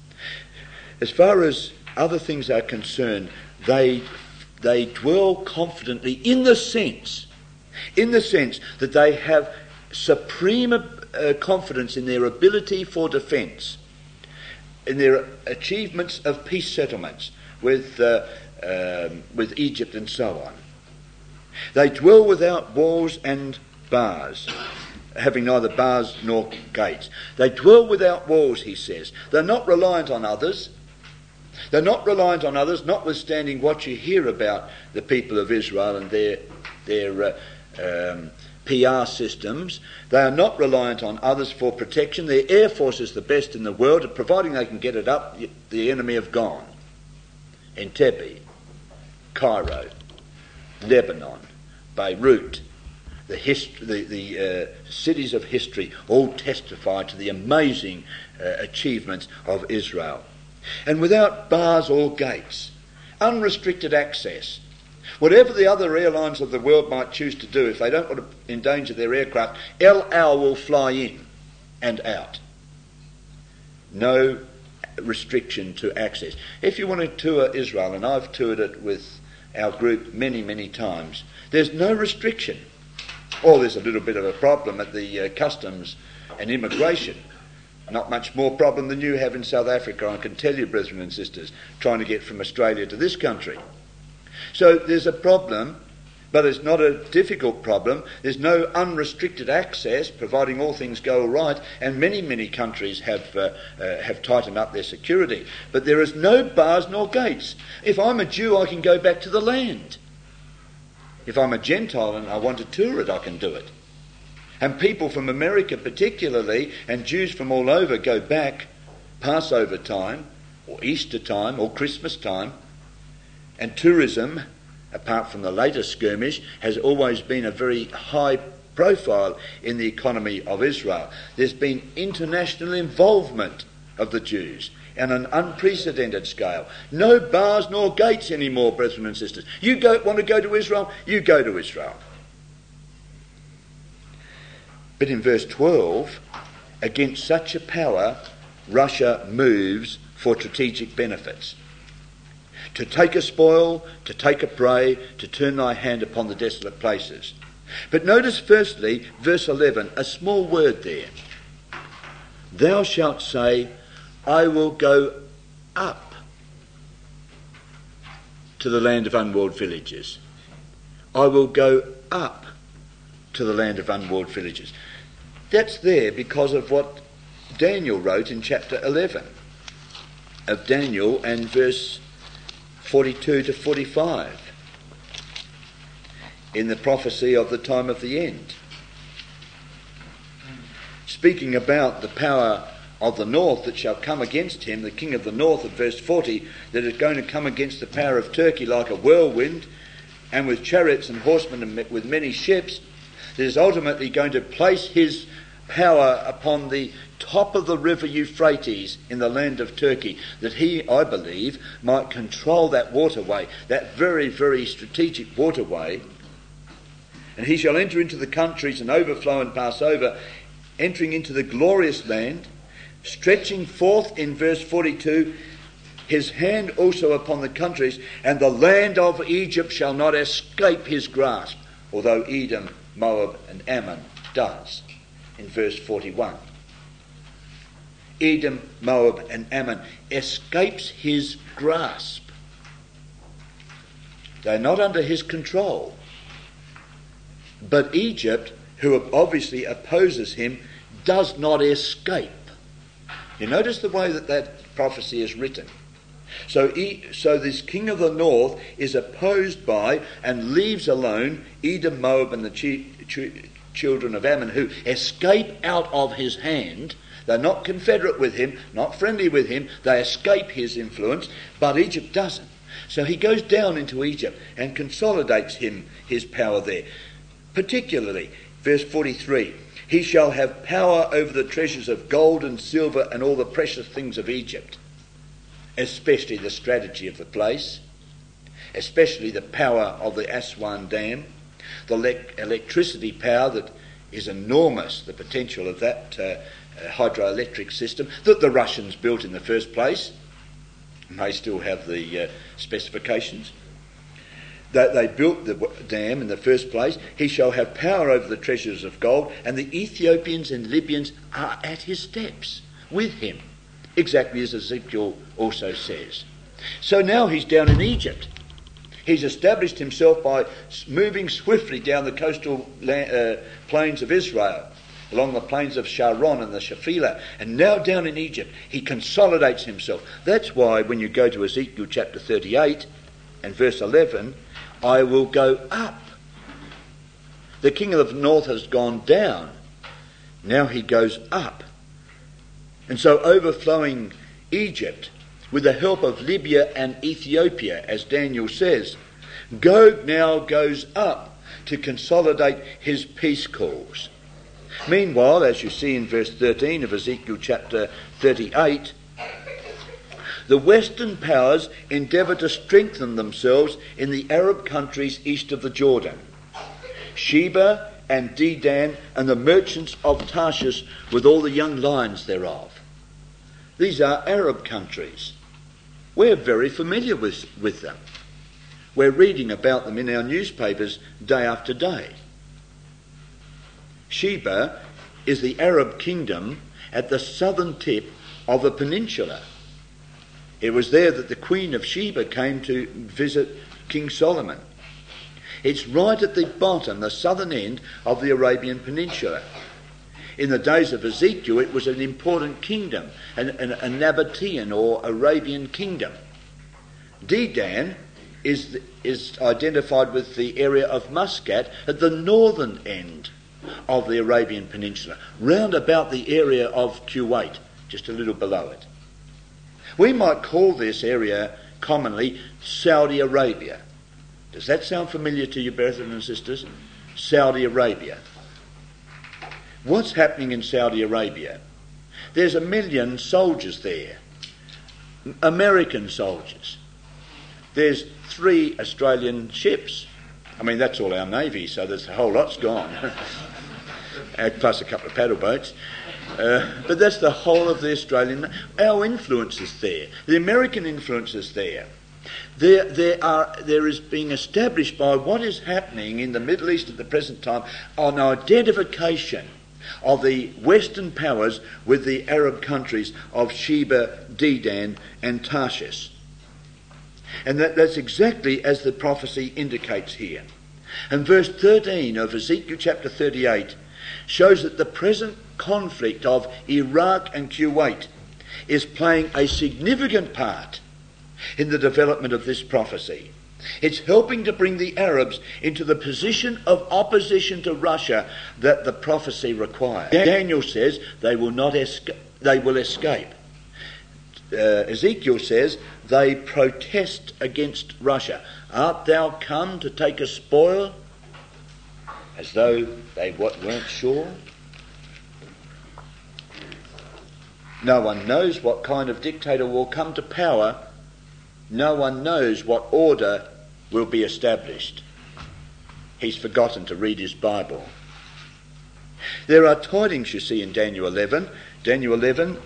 As far as other things are concerned, they they dwell confidently in the sense, in the sense that they have supreme uh, confidence in their ability for defence, in their achievements of peace settlements with uh, um, with Egypt and so on. They dwell without walls and bars, having neither bars nor gates. They dwell without walls, he says. They're not reliant on others. They're not reliant on others, notwithstanding what you hear about the people of Israel and their their uh, um, P R systems. They are not reliant on others for protection. Their air force is the best in the world, and providing they can get it up, the enemy have gone. Entebbe, Cairo, Lebanon, Beirut, the, hist- the, the uh, cities of history all testify to the amazing uh, achievements of Israel. And without bars or gates, unrestricted access. Whatever the other airlines of the world might choose to do, if they don't want to endanger their aircraft, El Al will fly in and out. No restriction to access. If you want to tour Israel, and I've toured it with our group many, many times, there's no restriction. Or there's a little bit of a problem at the uh, customs and immigration. Not much more problem than you have in South Africa, I can tell you, brethren and sisters, trying to get from Australia to this country. So there's a problem, but it's not a difficult problem. There's no unrestricted access, providing all things go right, and many, many countries have uh, uh, have tightened up their security. But there is no bars nor gates. If I'm a Jew, I can go back to the land. If I'm a Gentile and I want to tour it, I can do it. And people from America particularly, and Jews from all over, go back Passover time, or Easter time, or Christmas time. And tourism, apart from the later skirmish, has always been a very high profile in the economy of Israel. There's been international involvement of the Jews on an unprecedented scale. No bars nor gates anymore, brethren and sisters. You go, want to go to Israel, you go to Israel. But in verse twelve, against such a power, Russia moves for strategic benefits. To take a spoil, to take a prey, to turn thy hand upon the desolate places. But notice firstly, verse eleven, a small word there. Thou shalt say, I will go up to the land of unwalled villages. I will go up to the land of unwalled villages. That's there because of what Daniel wrote in chapter eleven of Daniel and verse forty-two to forty-five in the prophecy of the time of the end. Speaking about the power of the north that shall come against him, the king of the north, at verse forty, that is going to come against the power of Turkey like a whirlwind, and with chariots and horsemen and with many ships, that is ultimately going to place his power upon the top of the river Euphrates in the land of Turkey, that he, I believe, might control that waterway, that very, very strategic waterway. And he shall enter into the countries and overflow and pass over, entering into the glorious land, stretching forth in verse forty-two, his hand also upon the countries, and the land of Egypt shall not escape his grasp, although Edom, Moab and Ammon does, in verse forty-one. Edom, Moab and Ammon escapes his grasp. They're not under his control. But Egypt, who obviously opposes him, does not escape. You notice the way that that prophecy is written. So, so this king of the north is opposed by and leaves alone Edom, Moab and the chi- ch- children of Ammon, who escape out of his hand. They're not confederate with him, not friendly with him. They escape his influence, but Egypt doesn't. So he goes down into Egypt and consolidates him his power there. Particularly, verse forty-three, he shall have power over the treasures of gold and silver and all the precious things of Egypt, especially the strategy of the place, especially the power of the Aswan Dam, the le- electricity power that is enormous, the potential of that uh, uh, hydroelectric system that the Russians built in the first place. And they still have the uh, specifications. That they built the dam in the first place. He shall have power over the treasures of gold, and the Ethiopians and Libyans are at his steps with him, exactly as Ezekiel also says. So now he's down in Egypt. He's established himself by moving swiftly down the coastal uh, plains of Israel, along the plains of Sharon and the Shephelah, and now down in Egypt he consolidates himself. That's why when you go to Ezekiel chapter thirty-eight and verse eleven, I will go up. The king of the north has gone down. Now he goes up. And so overflowing Egypt, with the help of Libya and Ethiopia, as Daniel says, Gog now goes up to consolidate his peace cause. Meanwhile, as you see in verse thirteen of Ezekiel chapter thirty-eight, the Western powers endeavour to strengthen themselves in the Arab countries east of the Jordan. Sheba and Dedan and the merchants of Tarshish with all the young lions thereof. These are Arab countries. We're very familiar with, with them. We're reading about them in our newspapers day after day. Sheba is the Arab kingdom at the southern tip of the peninsula. It was there that the Queen of Sheba came to visit King Solomon. It's right at the bottom, the southern end of the Arabian Peninsula. In the days of Ezekiel, it was an important kingdom, an, an, a Nabatean or Arabian kingdom. Dedan is, is identified with the area of Muscat at the northern end of the Arabian Peninsula, round about the area of Kuwait, just a little below it. We might call this area commonly Saudi Arabia. Does that sound familiar to you, brethren and sisters? Saudi Arabia. What's happening in Saudi Arabia? There's a million soldiers there, American soldiers. There's three Australian ships. I mean, that's all our navy, so there's a whole lot's gone. Plus a couple of paddle boats. Uh, but that's the whole of the Australian. Our influence is there. The American influence is there. There, there are, there is being established by what is happening in the Middle East at the present time an identification of the Western powers with the Arab countries of Sheba, Dedan and Tarshish. And that, that's exactly as the prophecy indicates here. And verse thirteen of Ezekiel chapter thirty-eight shows that the present conflict of Iraq and Kuwait is playing a significant part in the development of this prophecy. It's helping to bring the Arabs into the position of opposition to Russia that the prophecy requires. Daniel says they will not escape, they will escape. Uh, Ezekiel says they protest against Russia. Art thou come to take a spoil? As though they weren't sure. No one knows what kind of dictator will come to power. No one knows what order will be established. He's forgotten to read his Bible. There are tidings, you see, in Daniel eleven. Daniel eleven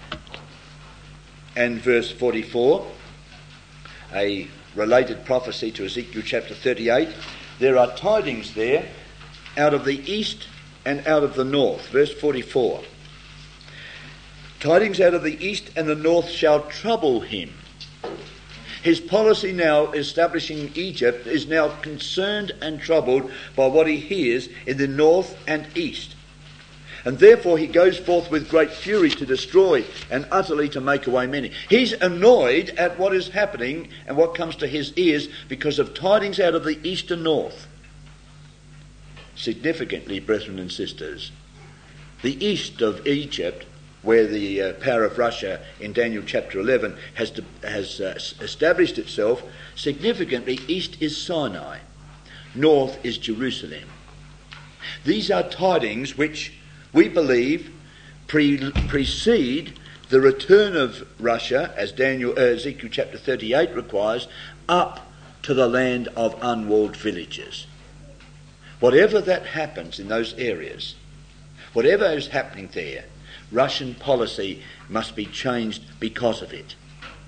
and verse forty-four, a related prophecy to Ezekiel chapter thirty-eight. There are tidings there out of the east and out of the north. Verse forty-four. Tidings out of the east and the north shall trouble him. His policy now establishing Egypt is now concerned and troubled by what he hears in the north and east. And therefore he goes forth with great fury to destroy and utterly to make away many. He's annoyed at what is happening and what comes to his ears because of tidings out of the east and north. Significantly, brethren and sisters, the east of Egypt, where the uh, power of Russia in Daniel chapter eleven has, de- has uh, established itself, significantly east is Sinai, north is Jerusalem. These are tidings which we believe pre- precede the return of Russia, as Daniel uh, Ezekiel chapter thirty-eight requires, up to the land of unwalled villages. Whatever that happens in those areas, whatever is happening there, Russian policy must be changed because of it.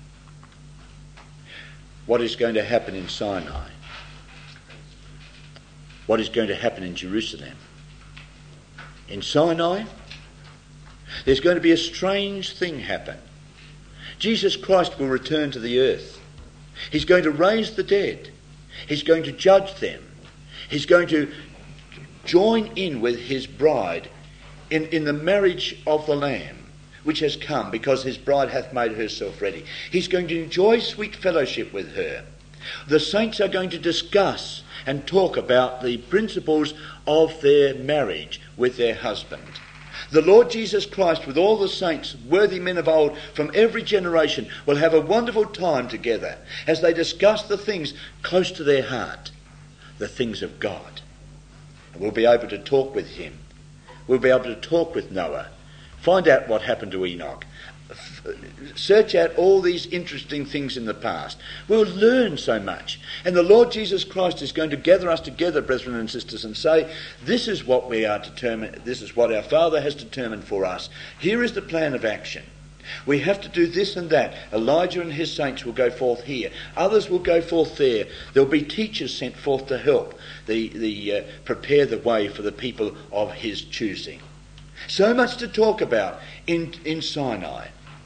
What is going to happen in Sinai? What is going to happen in Jerusalem? In Sinai, there's going to be a strange thing happen. Jesus Christ will return to the earth. He's going to raise the dead. He's going to judge them. He's going to join in with his bride in, in the marriage of the Lamb, which has come because his bride hath made herself ready. He's going to enjoy sweet fellowship with her. The saints are going to discuss and talk about the principles of their marriage with their husband. The Lord Jesus Christ, with all the saints, worthy men of old from every generation, will have a wonderful time together as they discuss the things close to their heart, the things of God. And we'll be able to talk with him. We'll be able to talk with Noah, find out what happened to Enoch, search out all these interesting things in the past. We'll learn so much. And the Lord Jesus Christ is going to gather us together, brethren and sisters, and say, this is what we are determined, this is what our Father has determined for us. Here is the plan of action. We have to do this and that. Elijah and his saints will go forth here. Others will go forth there. There'll be teachers sent forth to help the, the uh, prepare the way for the people of his choosing. So much to talk about in, in Sinai.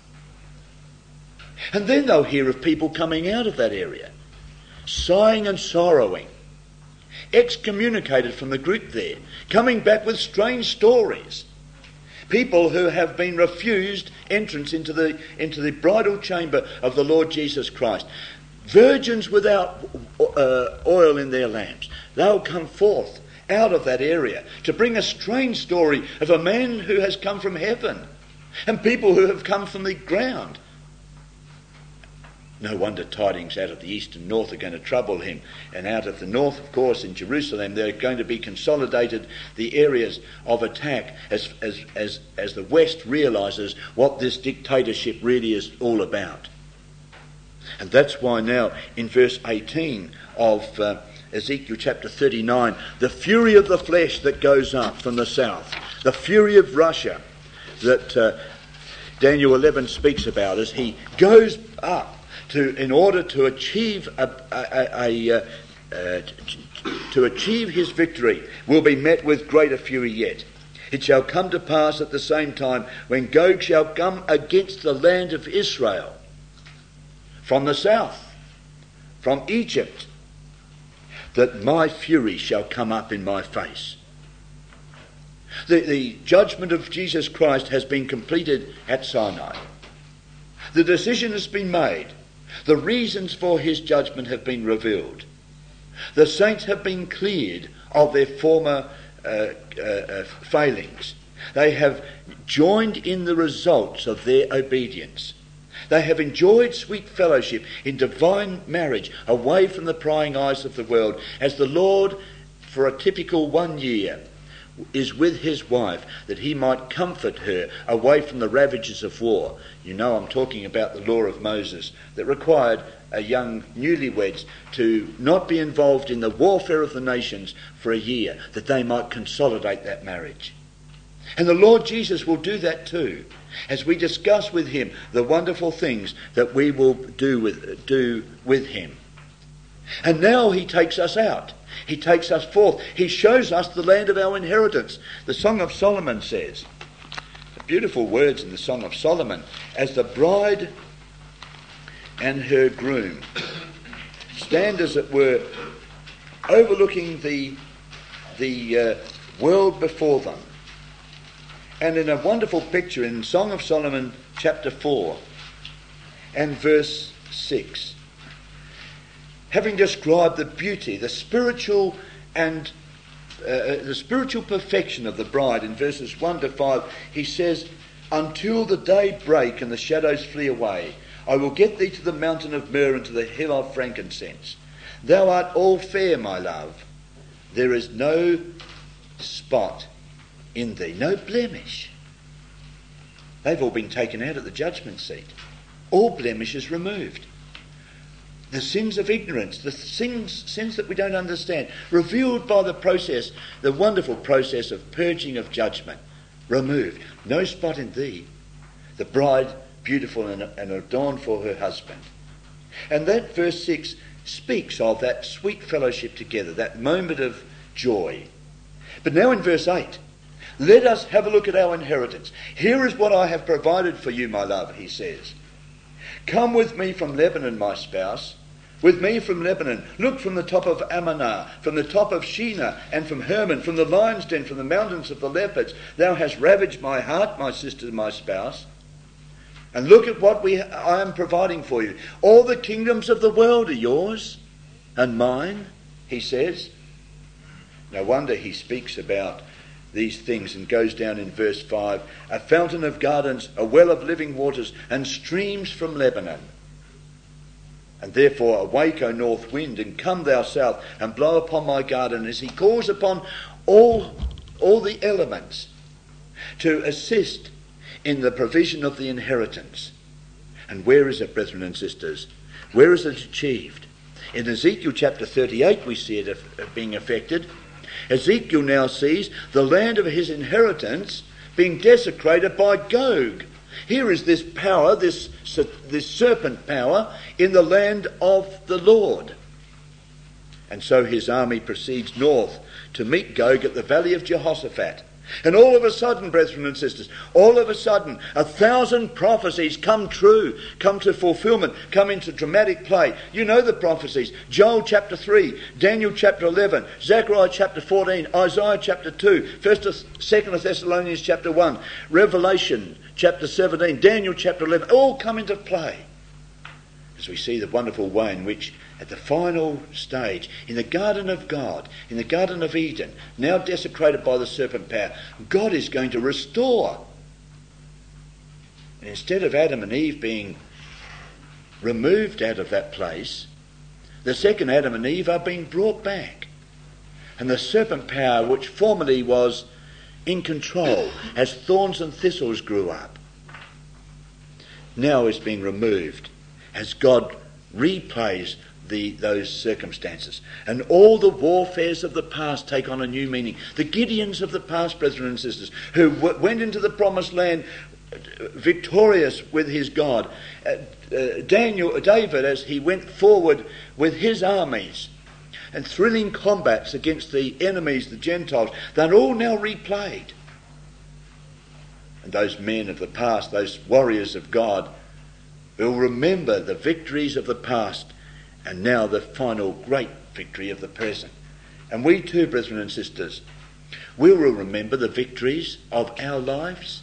And then they'll hear of people coming out of that area, sighing and sorrowing, excommunicated from the group there, coming back with strange stories. People who have been refused entrance into the into the bridal chamber of the Lord Jesus Christ. Virgins without uh, oil in their lamps. They'll come forth out of that area to bring a strange story of a man who has come from heaven and people who have come from the ground. No wonder tidings out of the east and north are going to trouble him. And out of the north, of course, in Jerusalem, they're going to be consolidated the areas of attack as, as, as, as the West realises what this dictatorship really is all about. And that's why now in verse eighteen of uh, Ezekiel chapter thirty-nine, the fury of the flesh that goes up from the south, the fury of Russia that uh, Daniel eleven speaks about as he goes up to, in order to achieve a, a, a, a, a to achieve his victory, will be met with greater fury yet. It shall come to pass at the same time when Gog shall come against the land of Israel from the south, from Egypt, that my fury shall come up in my face. The, the judgment of Jesus Christ has been completed at Sinai. The decision has been made. The reasons for his judgment have been revealed. The saints have been cleared of their former uh, uh, uh, failings. They have joined in the results of their obedience. They have enjoyed sweet fellowship in divine marriage away from the prying eyes of the world as the Lord, for a typical one year, is with his wife, that he might comfort her away from the ravages of war. You know, I'm talking about the law of Moses that required a young newlyweds to not be involved in the warfare of the nations for a year, that they might consolidate that marriage. And the Lord Jesus will do that too, as we discuss with him the wonderful things that we will do with, do with him. And now he takes us out. He takes us forth. He shows us the land of our inheritance. The Song of Solomon says, beautiful words in the Song of Solomon, as the bride and her groom stand, as it were, overlooking the, the uh, world before them. And in a wonderful picture in Song of Solomon chapter four and verse six, having described the beauty, the spiritual and uh, the spiritual perfection of the bride in verses one to five, he says, "Until the day break and the shadows flee away, I will get thee to the mountain of myrrh and to the hill of frankincense. Thou art all fair, my love. There is no spot in thee," no blemish. They've all been taken out at the judgment seat. All blemish is removed. The sins of ignorance, the sins, sins that we don't understand, revealed by the process, the wonderful process of purging of judgment, removed. No spot in thee. The bride, beautiful and, and adorned for her husband. And that verse six speaks of that sweet fellowship together, that moment of joy. But now in verse eight, let us have a look at our inheritance. Here is what I have provided for you, my love, he says. Come with me from Lebanon, my spouse. With me from Lebanon. Look from the top of Ammon, from the top of Shinar, and from Hermon, from the lion's den, from the mountains of the leopards. Thou hast ravaged my heart, my sister, my spouse. And look at what we I am providing for you. All the kingdoms of the world are yours and mine, he says. No wonder he speaks about these things and goes down in verse five. A fountain of gardens, a well of living waters, and streams from Lebanon. And therefore awake, O north wind, and come thou south, and blow upon my garden, as he calls upon all, all the elements to assist in the provision of the inheritance. And where is it, brethren and sisters? Where is it achieved? In Ezekiel chapter thirty-eight we see it being affected. Ezekiel now sees the land of his inheritance being desecrated by Gog. Here is this power, this, this serpent power, in the land of the Lord. And so his army proceeds north to meet Gog at the valley of Jehoshaphat. And all of a sudden, brethren and sisters, all of a sudden, a thousand prophecies come true, come to fulfillment, come into dramatic play. You know the prophecies. Joel chapter three, Daniel chapter eleven, Zechariah chapter fourteen, Isaiah chapter two, First, Second Thessalonians chapter one, Revelation chapter seventeen, Daniel chapter eleven, all come into play. As we see the wonderful way in which, at the final stage, in the garden of God, in the garden of Eden, now desecrated by the serpent power, God is going to restore. And instead of Adam and Eve being removed out of that place, the second Adam and Eve are being brought back. And the serpent power, which formerly was in control as thorns and thistles grew up, now is being removed as God replays the, those circumstances. And all the warfares of the past take on a new meaning. The Gideons of the past, brethren and sisters, who w- went into the promised land victorious with his God. Uh, uh, Daniel, David, as he went forward with his armies and thrilling combats against the enemies, the Gentiles, they're all now replayed. And those men of the past, those warriors of God, will remember the victories of the past and now the final great victory of the present. And we too, brethren and sisters, we will remember the victories of our lives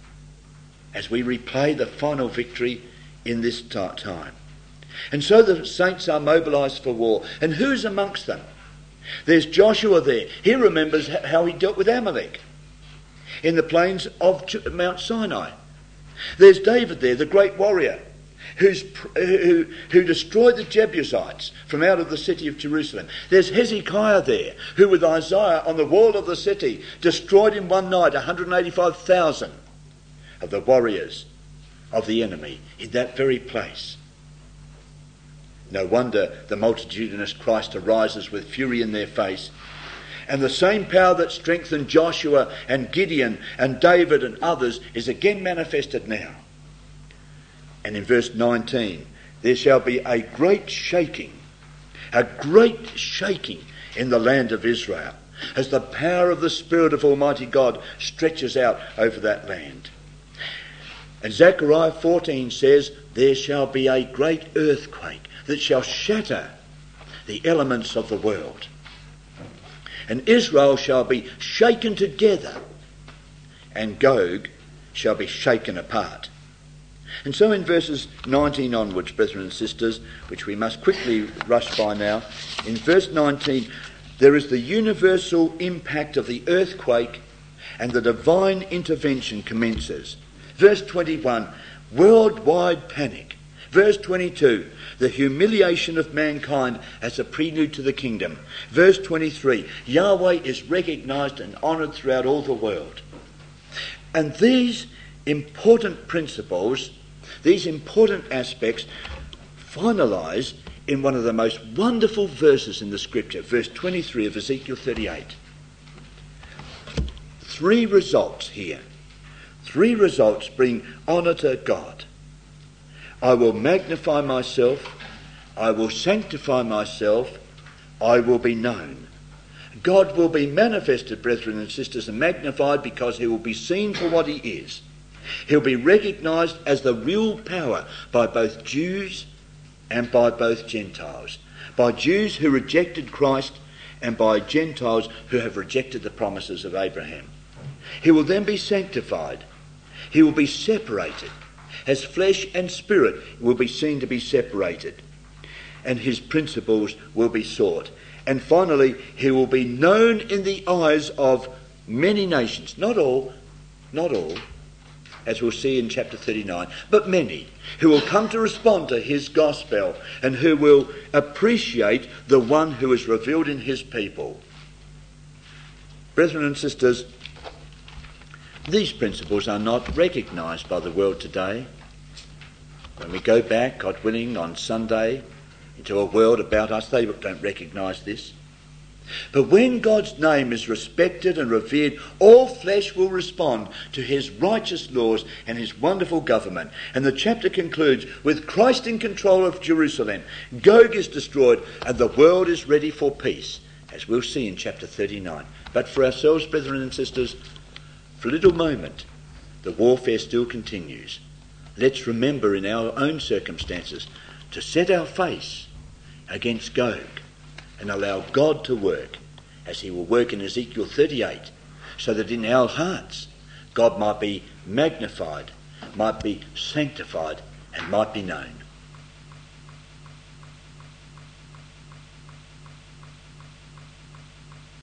as we replay the final victory in this time. And so the saints are mobilised for war. And who's amongst them? There's Joshua there. He remembers how he dealt with Amalek in the plains of Mount Sinai. There's David there, the great warrior. who's, who, who destroyed the Jebusites from out of the city of Jerusalem. There's Hezekiah there, who with Isaiah on the wall of the city destroyed in one night one hundred eighty-five thousand of the warriors of the enemy in that very place. No wonder the multitudinous Christ arises with fury in their face. And the same power that strengthened Joshua and Gideon and David and others is again manifested now. And in verse nineteen, there shall be a great shaking, a great shaking in the land of Israel, as the power of the Spirit of Almighty God stretches out over that land. And Zechariah fourteen says, there shall be a great earthquake that shall shatter the elements of the world. And Israel shall be shaken together, and Gog shall be shaken apart. And so in verses nineteen onwards, brethren and sisters, which we must quickly rush by now, in verse nineteen, there is the universal impact of the earthquake, and the divine intervention commences. Verse twenty-one, worldwide panic. Verse twenty-two, the humiliation of mankind as a prelude to the kingdom. Verse twenty-three, Yahweh is recognised and honoured throughout all the world. And these important principles, these important aspects, finalise in one of the most wonderful verses in the scripture, verse twenty-three of Ezekiel thirty-eight. Three results here. Three results bring honour to God. I will magnify myself, I will sanctify myself, I will be known. God will be manifested, brethren and sisters, and magnified because he will be seen for what he is. He'll be recognised as the real power by both Jews and by both Gentiles. By Jews who rejected Christ and by Gentiles who have rejected the promises of Abraham. He will then be sanctified. He will be separated. As flesh and spirit will be seen to be separated, and his principles will be sought. And finally, he will be known in the eyes of many nations, not all, not all, as we'll see in chapter thirty-nine, but many, who will come to respond to his gospel and who will appreciate the one who is revealed in his people. Brethren and sisters, these principles are not recognised by the world today. When we go back, God willing, on Sunday into a world about us, they don't recognise this. But when God's name is respected and revered, all flesh will respond to his righteous laws and his wonderful government. And the chapter concludes with Christ in control of Jerusalem. Gog is destroyed and the world is ready for peace, as we'll see in chapter thirty-nine. But for ourselves, brethren and sisters, for a little moment, the warfare still continues. Let's remember in our own circumstances to set our face against Gog and allow God to work as he will work in Ezekiel thirty-eight, so that in our hearts God might be magnified, might be sanctified, and might be known.